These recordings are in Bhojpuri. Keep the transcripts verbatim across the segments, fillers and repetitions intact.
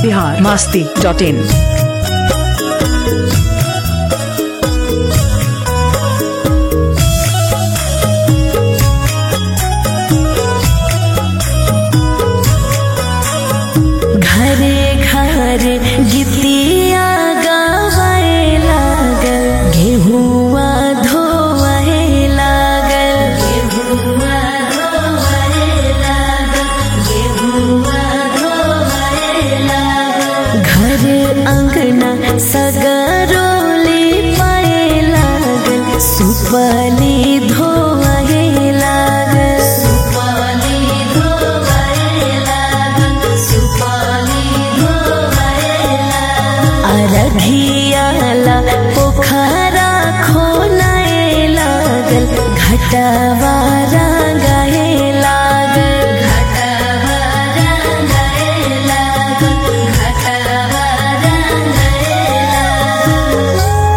बिहार मस्ती डॉट इन। घरे घरे गीतिया गावे लागल, गेहुआ धोवे लागल, गेहुआ धोवे लागल, गेहुआ धोवे लागल। घर अंगना सगरोली पाए लागल, सुपली धोवे लागल, सुपली धोवे लागल, सुपली अरघियाला पोखरा खोलाए लागल, घटवा रंगाए लागल, घटवा रंगाए लागल, घटवा रंगाए लागल।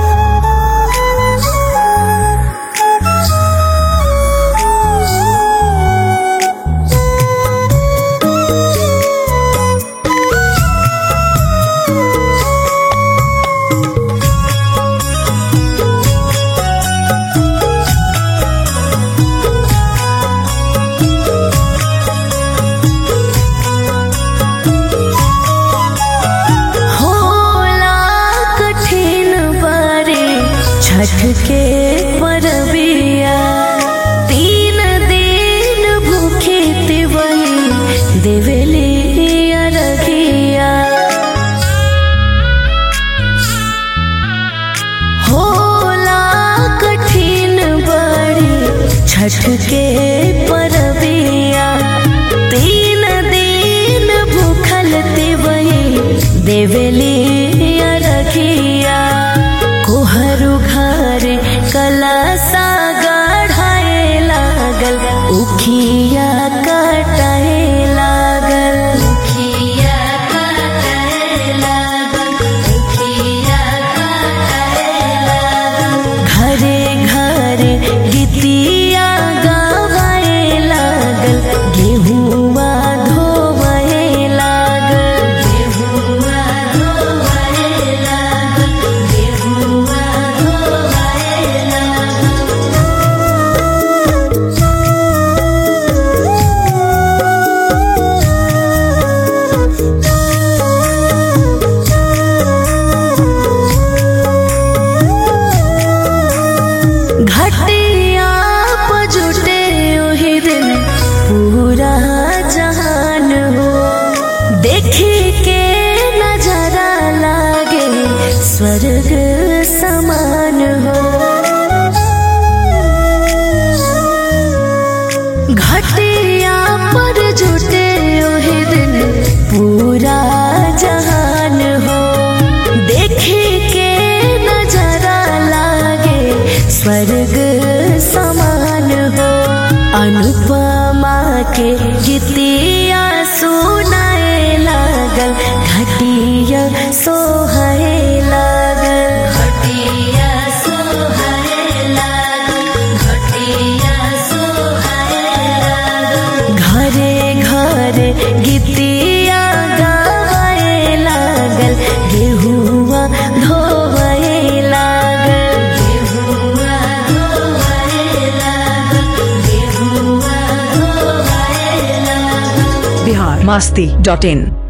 छठ के परबिया तीन दिन भूखे तिवई देवेली अरघिया, होला कठिन बड़ी छठ के परबिया तीन दिन भूखल तिवई देवेली अरघिया। कोहरू घर कलसा गढ़ाए लागल, उखिया कटाए लागल, उखिया कटाए लागल, उखिया कटाए लागल। घरे घरे गीतिया गावे लागल, गेहुआ धोवे लागल, गेहुआ धोवे लागल, गेहुआ धोवे लागल। घटिया पजुटे ओहि दिन पूरा जहान हो, देखे के नजारा लागे स्वर्ग समान हो। घटिया पर जुटे ओहि दिन पूरा जहान हो, देखे के नजारा लागे स्वर्ग समान हो। अनुपमा के गीतिया सुनाए लागल, घटिया सोहाए लागल, घटिया सोहाए लागल, घटिया सोहाए लागल। घरे घरे गीतिया गावे लागल, गेहुआ धोवे लागल, गेहुआ धोवे लागल, गेहुआ धोवे लागल। बिहार मस्ती डॉट इन।